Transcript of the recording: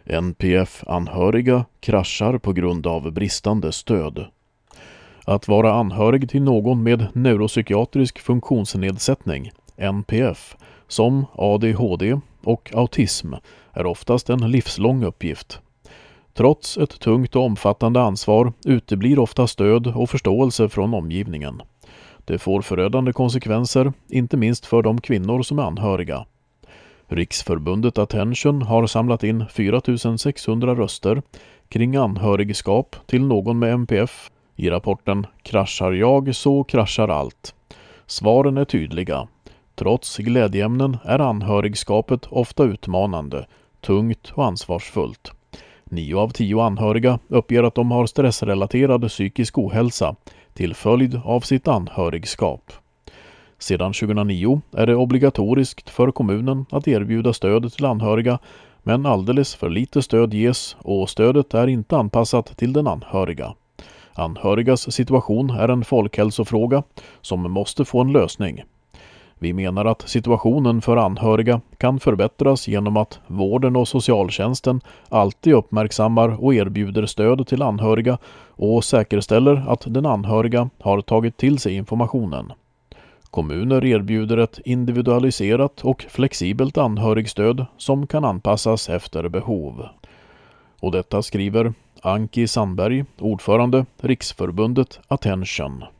NPF-anhöriga kraschar på grund av bristande stöd. Att vara anhörig till någon med neuropsykiatrisk funktionsnedsättning, NPF, som ADHD och autism är oftast en livslång uppgift. Trots ett tungt och omfattande ansvar uteblir ofta stöd och förståelse från omgivningen. Det får förödande konsekvenser, inte minst för de kvinnor som är anhöriga. Riksförbundet Attention har samlat in 4 600 röster kring anhörigskap till någon med NPF. I rapporten "Kraschar jag så kraschar allt". Svaren är tydliga. Trots glädjeämnen är anhörigskapet ofta utmanande, tungt och ansvarsfullt. 9 av 10 anhöriga uppger att de har stressrelaterad psykisk ohälsa till följd av sitt anhörigskap. Sedan 2009 är det obligatoriskt för kommunen att erbjuda stöd till anhöriga, men alldeles för lite stöd ges och stödet är inte anpassat till den anhöriga. Anhörigas situation är en folkhälsofråga som måste få en lösning. Vi menar att situationen för anhöriga kan förbättras genom att vården och socialtjänsten alltid uppmärksammar och erbjuder stöd till anhöriga och säkerställer att den anhöriga har tagit till sig informationen. Kommuner erbjuder ett individualiserat och flexibelt anhörigstöd som kan anpassas efter behov. Och detta skriver Anki Sandberg, ordförande Riksförbundet Attention.